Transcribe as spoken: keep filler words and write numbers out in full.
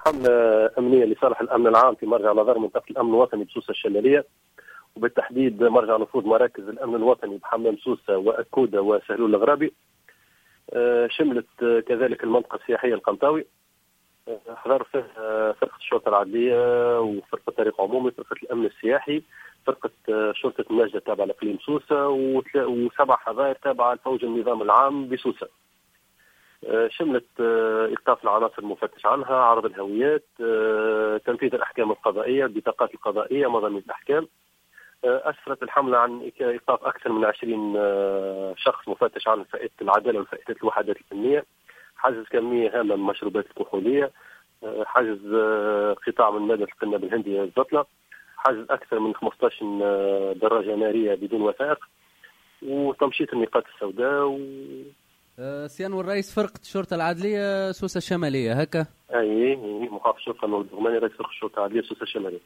حملة أمنية لصالح الأمن العام في مرجع نظر منطقة الأمن الوطني بسوسة الشلالية، وبالتحديد مرجع نفوذ مراكز الأمن الوطني بحمام سوسة وأكودة وسهلول الغرابي. شملت كذلك المنطقة السياحية القنطاوي، حضر فيها فرقة الشرطة العدلية وفرقة طريق عمومي، فرقة الأمن السياحي، فرقة شرطة النجدة تابعة لإقليم سوسة، وسبع حظائر تابعة لفوج النظام العام بسوسة. شملت إيقاف العناصر المفتش عنها، عرض الهويات، تنفيذ الأحكام القضائية، البطاقات القضائية، مضامين الأحكام. أسفرت الحملة عن إيقاف أكثر من عشرين شخص مفتش عن فائدة العدالة وفائدة الوحدات الفنية، حجز كمية هامة من المشروبات الكحولية، حجز قطاع من مادة القنب الهندية الزطلة، حجز أكثر من خمسة عشر دراجة نارية بدون وثائق، وتمشيط النقاط السوداء و... سيان والرئيس فرقة الشرطة العدلية سوسة الشمالية هكا؟ أي محافظ الشرطة نور الدغماني رئيس فرقة الشرطة العدلية سوسة الشمالية.